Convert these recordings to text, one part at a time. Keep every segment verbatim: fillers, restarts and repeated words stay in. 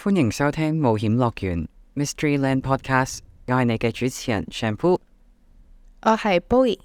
歡迎收聽冒險樂園 Mystery Land Podcast，我係你嘅主持人 Shampoo， 我係 Bowie。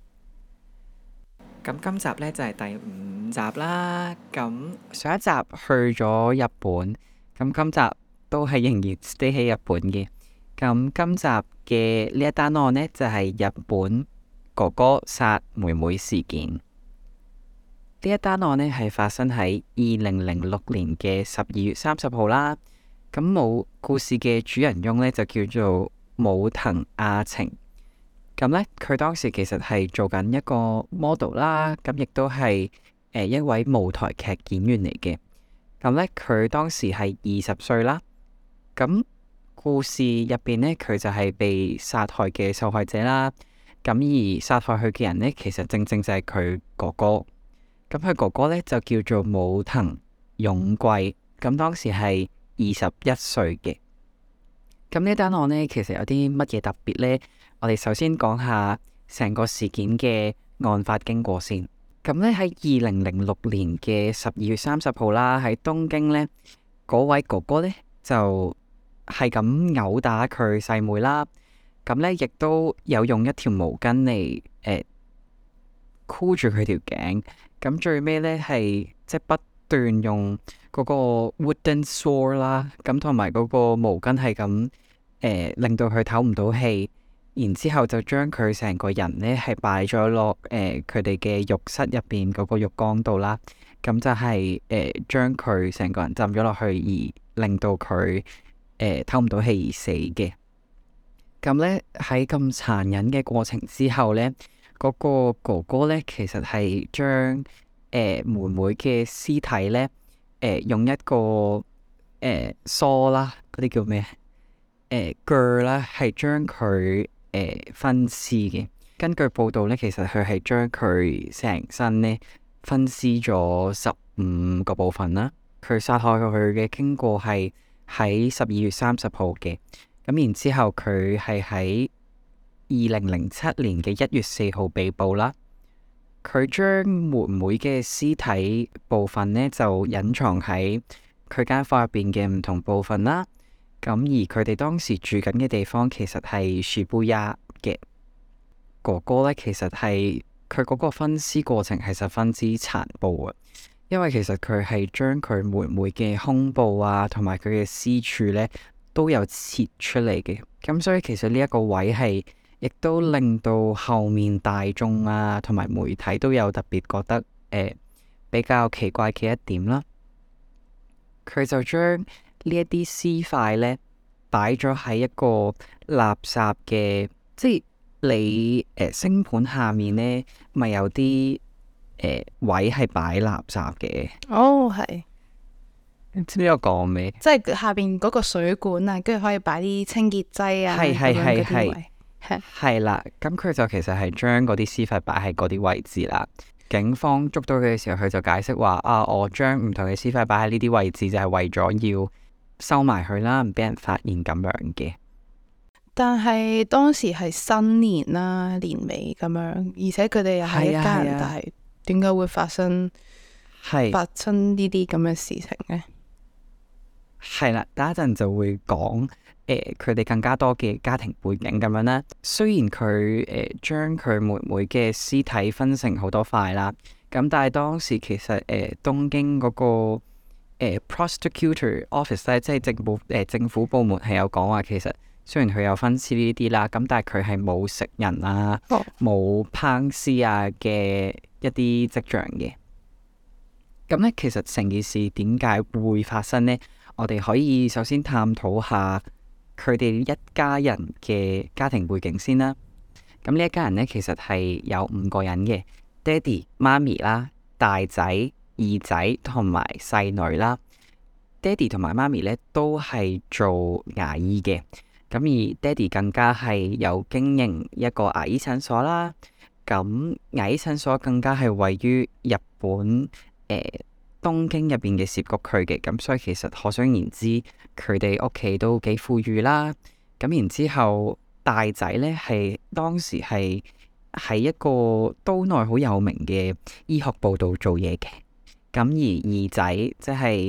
咁今集呢就係、是、第五集啦。咁上一集去咗日本，咁今集都係仍然 stay 喺日本嘅。咁今集嘅呢一單案呢，就係、是、日本哥哥殺妹妹事件。呢一單案呢，係發生喺二零零六年嘅十二月三十號啦。咁冇故事嘅主人翁呢，就叫做武藤亞晴。咁呢，佢當時其實係做緊一個 model 啦，咁亦都係誒一位舞台劇演員嚟嘅。咁呢，佢當時係二十歲啦。咁故事入邊呢，佢就係被殺害嘅受害者啦。咁而殺害佢嘅人呢，其實正正就係佢哥哥。咁佢哥哥呢，就叫做武藤勇貴，咁當時係二十一歲嘅。咁呢單案呢，其實有啲乜嘢特別呢？我哋首先講下成個事件嘅案發經過先。咁呢，喺二零零六年嘅十二月三十號啦，喺東京呢，嗰位哥哥呢，就係咁毆打佢細妹啦。咁呢，亦都有用一條毛巾嚟誒箍住佢條頸。咁最尾呢，係即係不斷用嗰個 wooden sword 啦，咁同埋嗰個毛巾係咁誒令到佢唞唔到氣，然之後就將佢成個人呢係擺咗落誒佢哋嘅浴室入邊嗰個浴缸度啦，咁就係誒將佢成個人浸咗落去，而令到佢誒唞唔到氣而死嘅。咁呢，喺咁殘忍嘅過程之後呢，嗰個哥哥呢，其實係將誒、呃、妹妹嘅屍體呢，誒、呃、用一個誒、呃、梳啦，嗰啲叫咩？誒鋸啦，係將佢誒分屍嘅。根據報道呢，其實佢係將佢成身呢分屍咗十五個部分啦。佢殺害佢嘅經過係喺十二月三十號嘅。咁然之後，佢係喺二零零七年嘅一月四號被捕啦。佢將妹妹嘅屍體部分呢，就隱藏喺佢間房入邊嘅唔同部分啦。咁而佢哋當時住緊嘅地方其實係澀谷嘅。哥哥呢，其實係佢嗰個分屍過程係十分之殘暴啊，因為其實佢係將佢妹妹嘅胸部啊，同埋佢嘅私處呢，都有切出嚟嘅。咁所以其實呢一個位係亦都令到後面大眾啊同埋媒體都有特別覺得誒、呃、比較奇怪嘅一點啦。佢就將呢一啲屍塊呢擺咗喺一個垃圾嘅，即係你誒星盤下面呢咪有啲誒、呃、位係擺垃圾嘅。 哦，係。 知唔知我講咩？ 即係下邊嗰個水管啊，跟住可以擺啲清潔劑啊， 係係係係係係啦。咁佢就其實係將嗰啲屍塊擺喺嗰啲位置啦。警方捉到佢嘅時候，佢就解釋話：啊，我將唔同嘅屍塊擺喺呢啲位置，就係為咗要收埋佢啦，唔俾人發現咁樣嘅。 但係當時係新年啦，年尾咁樣，而且佢哋又係一家人， 係啊係啊但係點解會發生係發生呢啲咁嘅事情呢？ 係啦，等一陣就會講誒佢哋更加多嘅家庭背景咁樣啦。雖然佢誒將佢妹妹嘅屍體分成好多塊啦，咁但係當時其實誒、呃、東京嗰、那個、呃、prosecutor office 咧，即係政府誒、呃、政府部門係有講話，其實雖然佢有分屍呢啲啦，咁但係佢係冇食人啊，冇、oh. 烹屍啊嘅一啲跡象嘅。咁咧，其實成件事點解會發生呢？我哋可以首先探討下佢哋一家人嘅家庭背景先啦。咁呢一家人呢，其實係有五個人嘅，爹哋、媽咪啦、大仔、二仔同埋細女啦。爹哋同埋媽咪呢都係做牙醫嘅，咁而爹哋更加係有經營一個牙醫診所啦。咁牙醫診所更加係位於日本誒、呃東京入邊嘅涉谷區嘅，咁所以其實可想而知，佢哋屋企都幾富裕啦。咁然之後，大仔呢係當時係喺一個都內好有名嘅醫學部度做嘢嘅。咁而二仔即係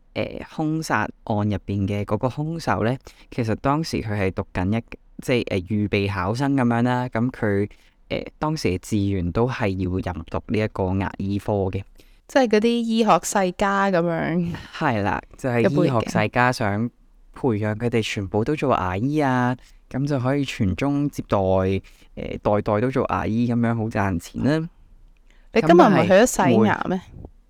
誒兇殺案入邊嘅嗰個兇手咧，其實當時佢係讀緊一即係誒、呃、預備考生咁樣啦。咁佢誒當時嘅志願都係要入讀呢一個牙醫科嘅， 即係嗰啲醫學世家咁樣。 係啦，就係、是、醫學世家想培養佢哋全部都做牙醫啊，咁就可以傳宗接代，誒、呃、代代都做牙醫咁樣好賺錢啦。 你今日唔係去咗洗牙咩？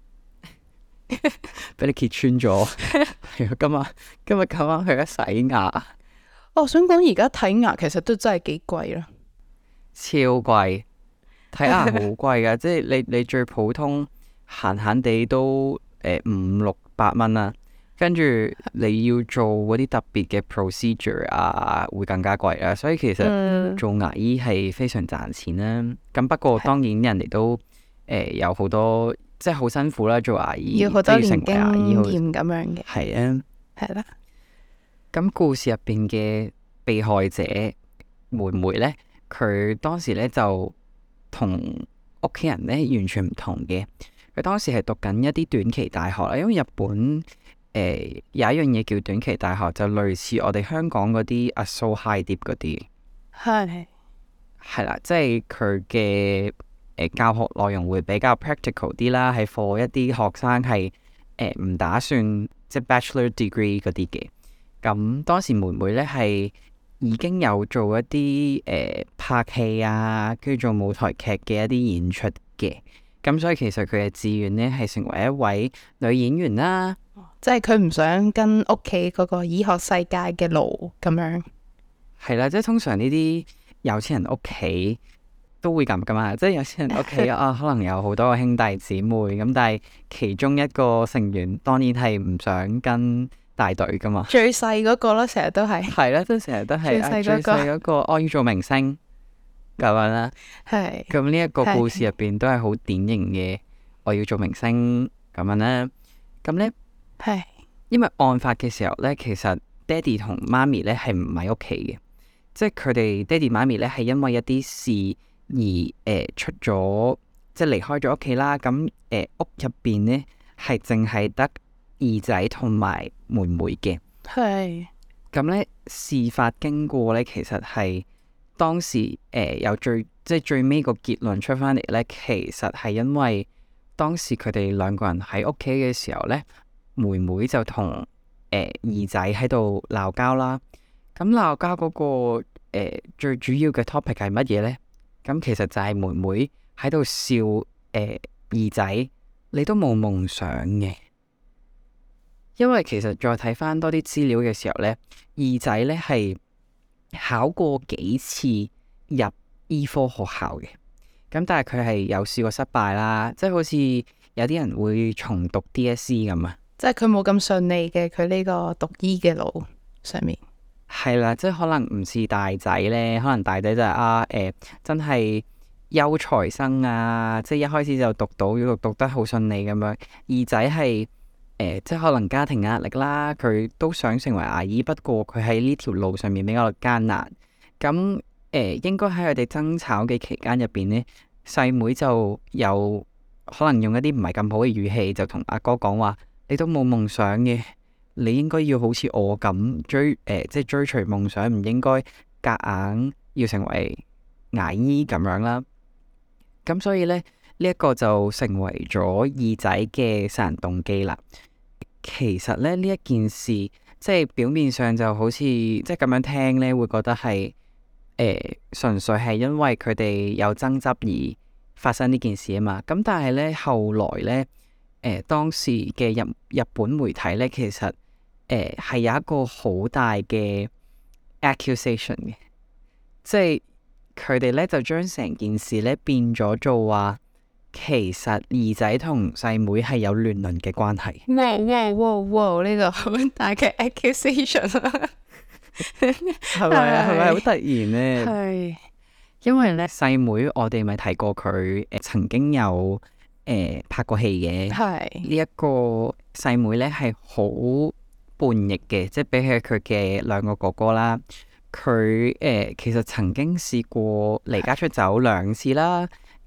俾你揭穿咗。係啊，今日今日咁啱去咗洗牙。 哦，我想講而家睇牙其實都真係幾貴啦， 超貴，睇牙好貴噶，即係你你最普通閒閒地都誒五六百蚊啦，跟住你要做嗰啲特別嘅 procedure 啊，會更加貴啦。所以其實做牙醫係非常賺錢啦。咁、嗯、不過當然人哋都誒、呃、有好多即係好辛苦啦，做牙醫要好多年經驗咁樣嘅。 係啊， 係啦。 咁故事入邊嘅被害者妹妹呢，佢當時呢就同屋企人呢完全唔同嘅。佢當時係讀緊一啲短期大學啦，因為日本誒、呃、有一樣嘢叫短期大學，就類似我哋香港嗰啲 Asso High Dip 嗰啲。係係啦，即係佢嘅誒教學內容會比較 practical 啲啦，係 for 一啲學生係誒唔打算即係 Bachelor Degree 嗰啲嘅。咁當時妹妹咧係已經有做一啲誒、呃、拍戲啊，跟住做舞台劇嘅一啲演出嘅。咁所以其實佢嘅志願咧係成為一位女演員啦。 即係佢唔想跟屋企嗰個醫學世界嘅路咁樣。 係啦，即係通常呢啲有錢人屋企都會咁噶嘛。即係有錢人屋企啊，可能有好多個兄弟姊妹咁，但係其中一個成員當然係唔想跟大隊噶嘛， 最細嗰個咯，成日都係係啦，都成日都係最細嗰、啊那個，我、哦、要做明星咁樣啦。係咁呢一個故事入邊都係好典型嘅，我要做明星咁樣啦。咁咧係因為案發嘅時候咧，其實爹哋同媽咪咧係唔喺屋企嘅，即係佢哋爹哋媽咪咧係因為一啲事而誒、呃、出咗，即係離開咗屋企啦。咁誒、呃、屋入邊咧係淨係得二仔同埋妹妹嘅。係咁咧，事發經過咧，其實係當時誒、呃、有最即係最尾個結論出翻嚟咧，其實係因為當時佢哋兩個人喺屋企嘅時候咧，妹妹就同誒、呃、二仔喺度鬧交啦。咁鬧交嗰個誒、呃、最主要嘅 topic 係乜嘢咧？咁其實就係妹妹喺度笑誒、呃、二仔，你都冇夢想嘅。因為其實再睇翻多啲資料嘅時候呢，二仔呢係考過幾次入醫科學校嘅，咁但係佢係有試過失敗啦，即係好似有啲人會重讀 D S E 咁啊， 即係佢冇咁順利嘅，佢呢個讀醫嘅路上面係啦，即係可能唔似大仔呢，可能大仔就係、是、啊誒、呃，真係優才生啊，即係一開始就讀到，讀讀得好順利咁樣，二仔係。誒、呃，即係可能家庭壓力啦，佢都想成為牙醫，不過佢喺呢條路上面比較艱難。咁誒、呃，應該喺佢哋爭吵嘅期間入邊呢，細妹就有可能用一啲唔係咁好嘅語氣，就同阿哥講話：你都冇夢想嘅，你應該要好似我咁追誒、呃，即係追隨夢想，唔應該夾硬要成為牙醫咁樣啦。咁所以呢，呢、這、一個就成為咗二仔嘅殺人動機啦。其實咧，呢一件事，即係表面上就好似即係咁樣聽咧，會覺得係誒純粹係因為佢哋有爭執而發生呢件事啊嘛。咁但係咧，後來咧，誒、呃、當時嘅日日本媒體咧，其實誒係、呃、有一個好大嘅 accusation 嘅，即係佢哋咧就將成件事咧變咗做話。其實二仔同細妹係有亂倫嘅關係。 哇哇哇哇！呢個好大嘅 accusation 啊， 係咪啊？係咪好突然呢？係，因為咧細妹我哋咪提過佢誒、呃、曾經有誒、呃、拍過戲嘅。係呢一個細妹咧係好叛逆嘅，即係比起佢嘅兩個哥哥啦，佢誒、呃、其實曾經試過離家出走兩次啦。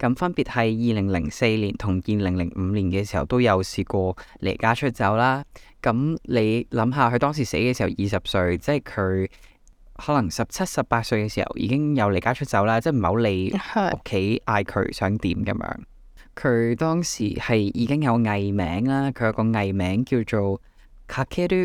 咁分別係二零零四年同二零零五年嘅時候都有試過離家出走啦。咁你諗下，佢當時死嘅時候二十歲，即係佢可能十七、十八歲嘅時候已經有離家出走啦，即係唔係好理屋企嗌佢想點咁樣。佢當時係已經有藝名啦，佢有個藝名叫做 Kakeru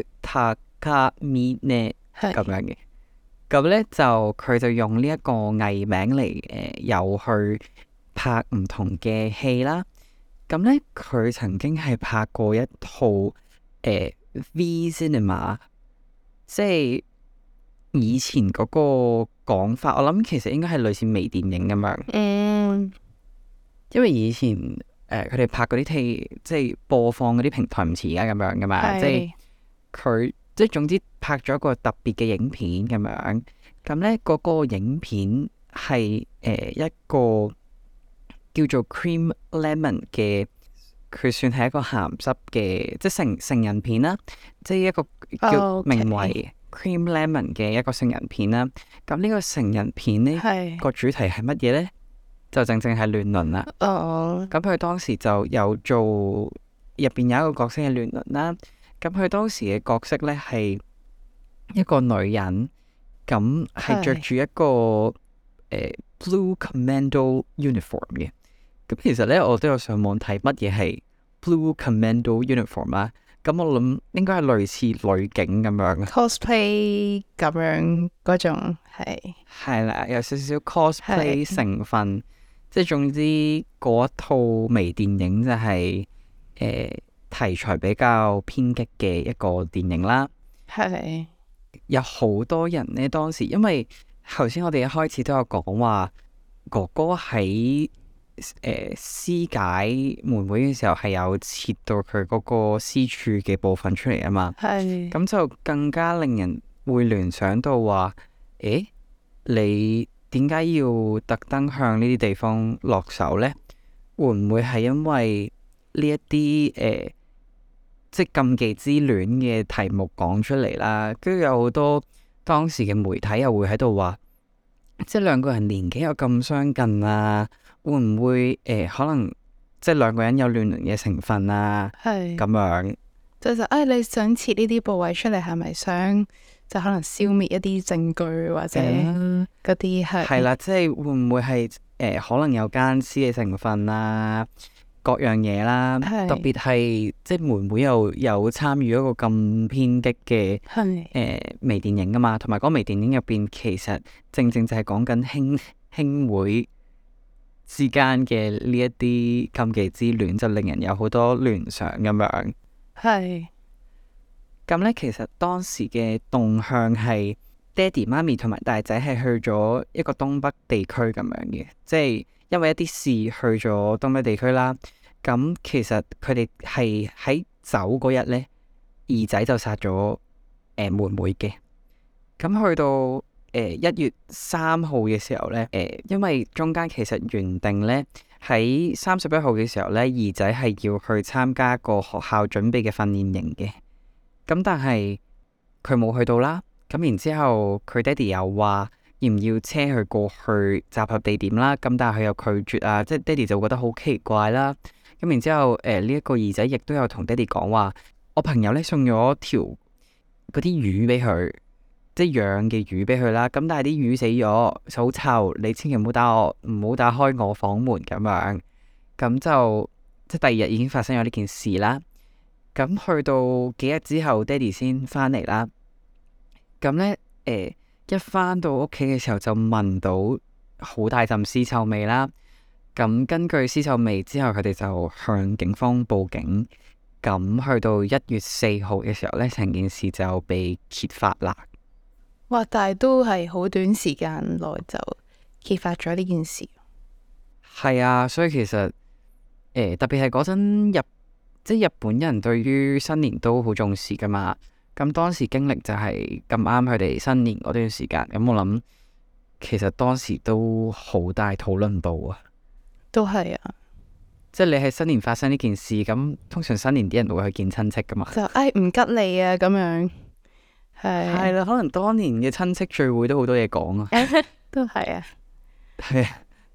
Takamine 咁樣嘅。咁咧就佢就用呢一個藝名嚟誒、呃，有去拍唔同嘅戲啦。咁咧佢曾經係拍過一套誒、呃、V Cinema， 即係以前嗰個講法，我諗其實應該係類似微電影咁樣。 嗯， 因為以前誒佢哋拍嗰啲戲，即係播放嗰啲平台唔似而家咁樣噶嘛， 是即係佢。即係總之拍咗一個特別嘅影片咁樣，咁咧嗰個影片係誒、呃、一個叫做 Cream Lemon 嘅，佢算係一個鹹濕嘅，即係成成人片啦，即係一個叫名為 Cream Lemon 嘅一個成人片啦。咁呢個成人片咧係個主題係乜嘢咧？就正正係亂倫啦。 哦， 咁佢當時就有做入邊有一個角色係亂倫啦。咁佢當時嘅角色咧係一個女人，咁係着住一個誒、呃、Blue Commando Uniform 嘅。咁其實咧我都有上網睇乜嘢係 Blue Commando Uniform 啦。咁我諗應該係類似女警咁樣 cosplay 咁樣嗰種係係啦，有少少 cosplay 成分。即係總之嗰一套微電影就係、是、誒。呃題材比較偏激嘅一個電影啦， 係有好多人呢。當時因為頭先我哋一開始都有講話，哥哥喺誒肢解妹妹嘅時候係有切到佢嗰個私處嘅部分出嚟啊嘛， 係咁就更加令人會聯想到話，誒你點解要特登向呢啲地方落手呢？會唔會係因為呢一啲誒？呃即係禁忌之戀嘅題目講出嚟啦，跟住有好多當時嘅媒體又會喺度話，即係兩個人年紀又咁相近啊，會唔會誒、呃、可能即係兩個人有亂倫嘅成分啊？係咁樣， 就就誒、哎，你想切呢啲部位出嚟，係咪想就可能消滅一啲證據或者嗰啲係係啦，即係會唔會係誒、呃、可能有奸屍嘅成分啊？各樣嘢啦，特別係即係妹妹又有參與一個咁偏激嘅誒、呃、微電影㗎嘛，同埋嗰個微電影入邊其實正正就係講緊兄兄妹之間嘅呢一啲禁忌之戀，就令人有好多聯想咁樣。係咁咧，其實當時嘅動向係爹哋媽咪同埋大仔係去咗一個東北地區咁樣嘅，即係因為一啲事去咗東北地區啦。咁其實佢哋係喺走嗰日呢，二仔就殺咗誒、呃、妹妹嘅。咁去到誒一、呃、月三號嘅時候呢，誒、呃、因為中間其實原定呢喺三十一號嘅時候呢，二仔係要去參加一個學校準備嘅訓練營嘅。咁但係佢冇去到啦。咁然之後佢爹哋又話要唔要車佢過去集合地點啦。咁但係佢又拒絕啊，即係爹哋就覺得好奇怪啦。咁然之後，誒呢一個二仔亦都有同爹哋講話，我朋友咧送咗條嗰啲魚俾佢，即係養嘅魚俾佢啦。咁但係啲魚死咗，就好臭，你千祈唔好打我，唔好打開我房門咁樣。咁就即係第二日已經發生咗呢件事啦。咁去到幾日之後，爹哋先翻嚟啦。咁咧，誒一翻到屋企嘅時候就聞到好大陣屍臭味啦。咁根據屍臭味之後，佢哋就向警方報警。咁去到一月四號嘅時候呢，成件事就被揭發啦。 哇！但係都係好短時間內就揭發咗呢件事。 係啊，所以其實誒、呃、特別係嗰陣日，即係日本人對於新年都好重視噶嘛。咁當時經歷就係咁啱佢哋新年嗰段時間。咁我諗其實當時都好大討論度啊。 都係啊， 即係你喺新年發生呢件事，咁通常新年啲人會去見親戚噶嘛， 就誒唔吉利啊咁樣，係係啦，可能當年嘅親戚聚會都好多嘢講啊， 都係啊， 係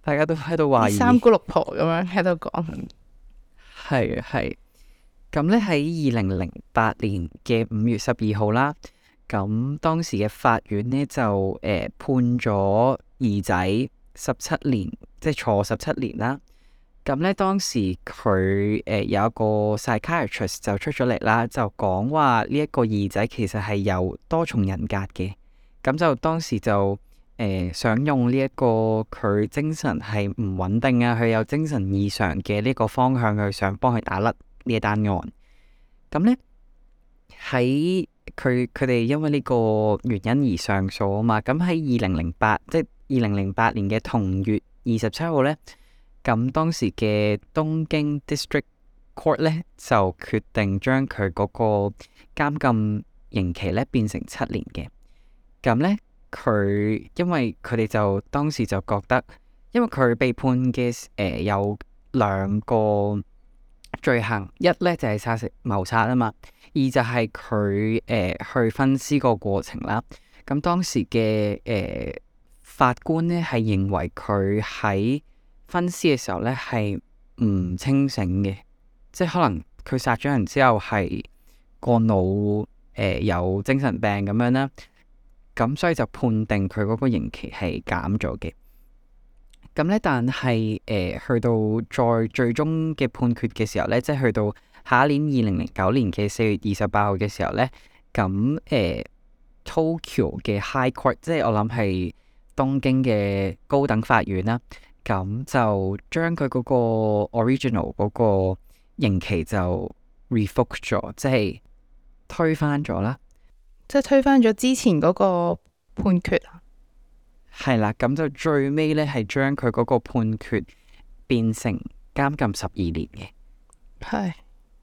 大家都喺度懷疑。 三姑六婆咁樣喺度講。 係係。咁咧喺二零零八年嘅五月十二號啦，咁當時嘅法院呢，就誒、呃、判咗二仔十七年，即係坐十七年啦。咁咧當時佢誒、呃、有一個 psychiatrist 就出咗嚟啦，就講話呢一個二仔其實係有多重人格嘅。咁就當時就誒、呃、想用呢一個佢精神係唔穩定啊，佢有精神異常嘅呢個方向去想幫佢打甩呢一單案。咁呢，喺佢佢哋因為呢個原因而上訴啊嘛。咁喺二零零八即係二零零八年嘅同月二十七號呢，咁當時嘅東京 District Court 呢，就決定將佢嗰個監禁刑期呢變成七年嘅。咁呢，佢因為佢哋就當時就覺得，因為佢被判嘅誒、呃、有兩個罪行，一呢就係殺死謀殺啊嘛，二就係佢誒去分屍個過程啦。咁當時嘅誒、呃、法官呢係認為佢喺分屍嘅時候呢係唔清醒嘅，即係可能佢殺咗人之後係個腦誒、呃、有精神病咁樣啦。咁所以就判定佢嗰個刑期係減咗嘅。咁咧，但係誒、呃、去到再最終嘅判決嘅時候咧，即係去到下一年二零零九年嘅四月二十八號嘅時候咧，咁誒 Tokyo 嘅 High Court，即係我諗係東京嘅高等法院啦，咁就將佢嗰個 original 嗰個刑期就 revoke 咗，即係推翻咗啦。 即係推翻咗之前嗰個判決啊。 係啦，咁就最尾咧係將佢嗰個判決變成監禁十二年嘅。 係。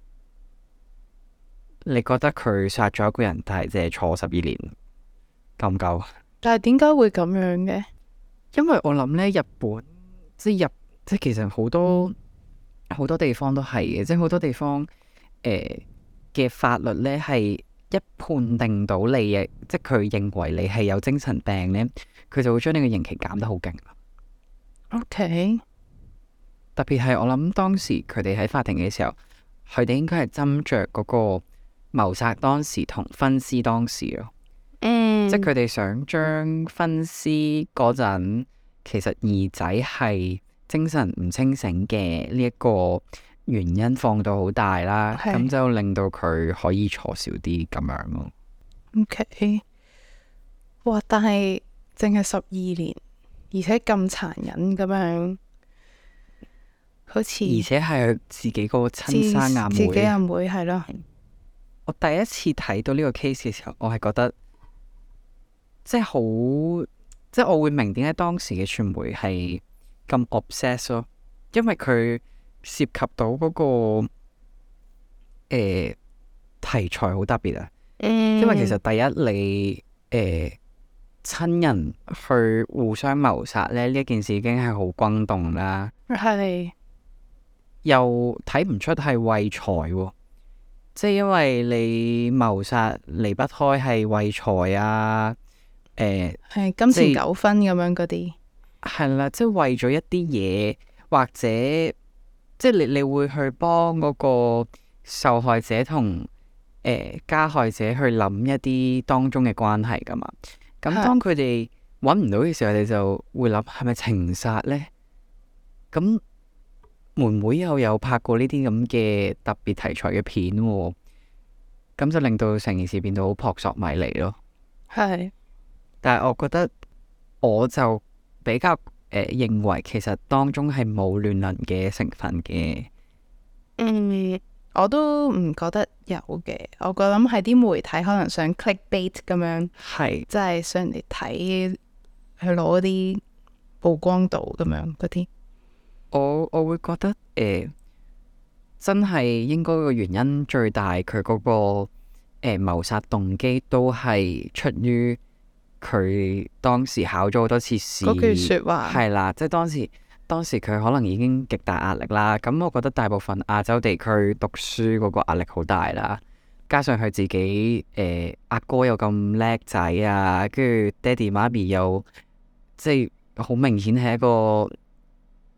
你覺得佢殺咗一個人，但係淨係坐十二年，夠唔夠？ 但係點解會咁樣嘅？ 因為我諗咧，日本即係日，即係其實好多好多地方都係嘅，即係好多地方誒嘅、呃、法律咧係。一判定到你嘅，即係佢認為你係有精神病呢，佢就會將呢個刑期減得好勁。 OK， 特別係我諗當時佢哋喺法庭嘅時候，佢哋應該係斟酌嗰個謀殺當時同分屍當時咯。 嗯， 即係佢哋想將分屍嗰陣，其實二仔係精神唔清醒嘅呢一個原因放到好大啦，咁是就令到佢可以坐少啲咁樣咯。 OK，哇！但係淨係十二年，而且咁殘忍咁樣，好似而且係自己個親生阿妹， 自己阿妹係咯。 我第一次睇到呢個 case 嘅時候，我係覺得即係好，即係我會明點解當時嘅傳媒係咁 obsess 咯，因為佢涉及到嗰、那個誒、呃、題材好特別啊。 嗯、 因為其實第一你誒親、呃、人去互相謀殺咧，呢一件事已經係好轟動啦。 係又睇唔出係為財喎，即係因為你謀殺離不開係為財啊。誒、呃、 係金錢糾紛咁樣嗰啲係啦，即係為咗一啲嘢，或者。即係你你會去幫嗰個受害者同誒、呃、加害者去諗一啲當中嘅關係噶嘛？咁當佢哋揾唔到嘅時候，你就會諗係咪情殺呢？咁妹妹又有拍過呢啲咁嘅特別題材嘅片喎，咁就令到成件事變到好撲朔迷離咯。 係， 但係我覺得我就比較。誒、呃，認為其實當中係冇亂倫嘅成分嘅。 嗯，我都唔覺得有嘅。我覺得諗係啲媒體可能想 clickbait 咁樣，係即係想人哋睇，去攞啲曝光度咁樣嗰啲。 我我會覺得誒、呃，真係應該個原因最大，佢嗰、那個誒謀殺動機都係出於。佢當時考咗好多次試， 嗰句說話係啦，即係當時當時佢可能已經極大壓力啦。咁我覺得大部分亞洲地區讀書嗰個壓力好大啦，加上佢自己誒阿、呃、哥又咁叻仔啊，跟住爹哋媽咪又即係好明顯係一個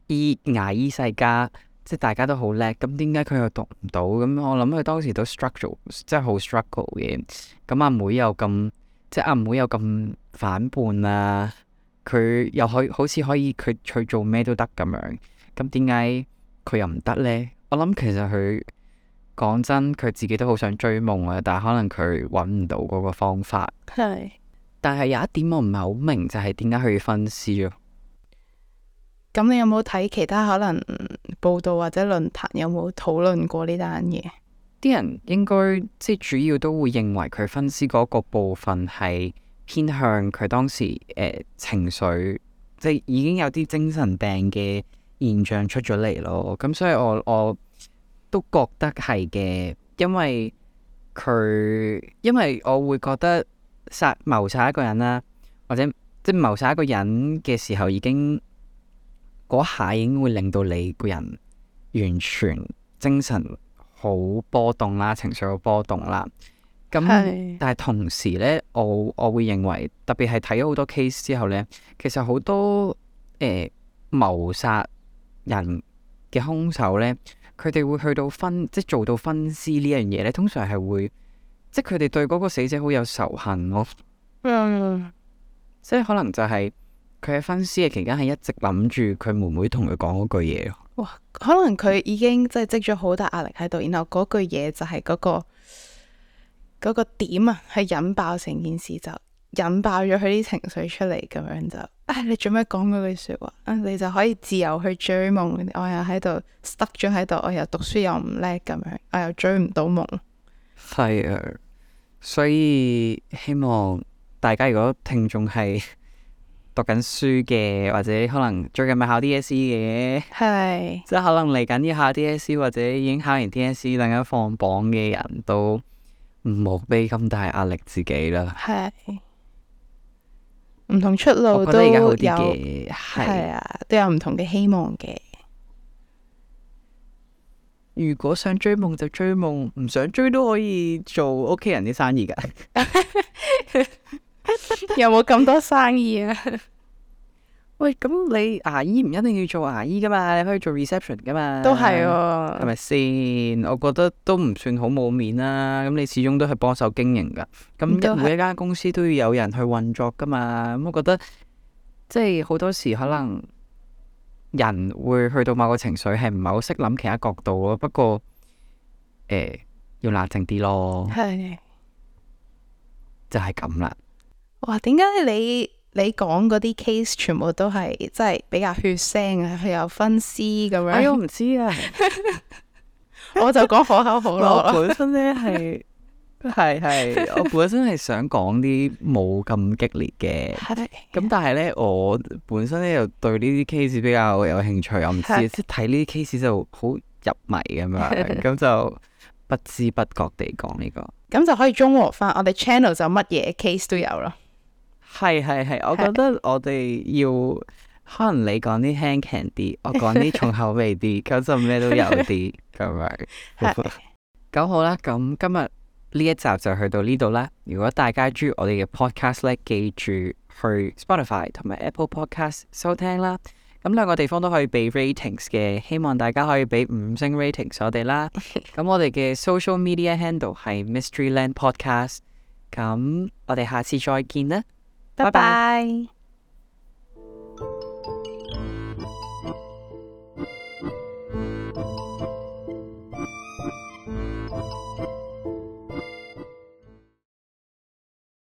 醫牙醫世家，即係大家都好叻，咁點解佢又讀唔到？咁我諗佢當時都 struggle，即係好 struggle 嘅。咁阿妹又咁，即係阿妹又咁反叛啊！佢又可以好似可以佢去做咩都得咁樣，咁點解佢又唔得呢？我諗其實佢講真，佢自己都好想追夢啊，但係可能佢揾唔到嗰個方法。 係。 但係有一點我唔係好明，就係點解佢要分屍咯？ 咁你有冇睇其他可能報道或者論壇有冇討論過呢單嘢？ 啲人應該即係主要都會認為佢分屍嗰個部分係偏向佢當時誒、呃、情緒，即係已經有啲精神病嘅現象出咗嚟咯。咁所以我我都覺得係嘅，因為佢因為我會覺得殺謀殺一個人啦，或者即係謀殺一個人嘅時候已經。嗰下已經會令到你個人完全精神好波動啦，情緒好波動啦。咁是但係同時呢，我我會認為特別係睇咗好多 case 之後呢，其實好多誒謀殺人嘅兇手呢，佢哋會去到分即係做到分屍呢樣嘢呢，通常係會即係佢哋對嗰個死者好有仇恨咯。嗯，即係可能就係、是。佢喺分屍嘅期間係一直諗住佢妹妹同佢講嗰句嘢咯。 哇，可能佢已經即係積咗好大壓力喺度，然後嗰句嘢就係嗰、嗰個、嗰個點啊，係引爆成件事，就引爆咗佢啲情緒出嚟，咁樣就，唉，你做咩講嗰句說話？啊，你就可以自由去追夢。我又喺度 stuck 咗喺度，我又讀書又唔叻咁樣，我又追唔到夢。 係啊，所以希望大家如果聽眾係。讀緊書嘅，或者可能最近咪考 D S E 嘅，係是，即係可能嚟緊要考 D S E 或者已經考完 D S E 等緊放榜嘅人都唔好俾咁大壓力自己啦。係， 唔同出路都有， 係啊，都有唔同嘅希望嘅。 如果想追夢就追夢，唔想追都可以做屋企人啲生意噶。 有冇咁多生意啊？ 喂，咁你牙醫唔一定要做牙醫噶嘛，你可以做 reception 噶嘛。 都係喎， 係咪先？我覺得都唔算好冇面啦。咁你始終都係幫手經營噶。咁每一間公司都要有人去運作噶嘛。咁我覺得即係好多時可能人會去到某個情緒係唔係好識諗其他角度咯。不過誒、欸，要冷靜啲咯。係，就係咁啦。 哇，點解你你講嗰啲 case 全部都係即係比較血腥啊？佢有分屍咁樣。 哎，我唔知啊， 我就講可口可樂。 我本身咧係係係，我本身係想講啲冇咁激烈嘅。係。咁但係咧，我本身咧又對呢啲 case 比較有興趣，我唔知即係睇呢啲 case 就好入迷咁樣，咁就不知不覺地講呢個。 咁就可以中和翻，我哋 channel 就乜嘢 case 都有咯。 係係係，我覺得我哋要可能你講啲輕鬆啲，我講啲重口味啲，咁就咩都有啲咁樣。咁好啦，咁今日呢一集就去到呢度啦。如果大家中意我哋嘅 podcast 咧，記住去 Spotify 同埋 Apple Podcast 收聽啦。咁兩個地方都可以俾 ratings 嘅，希望大家可以俾五星 ratings 我哋啦。咁我哋嘅 social media handle 係 Mysteryland Podcast。咁我哋下次再見啦。拜拜。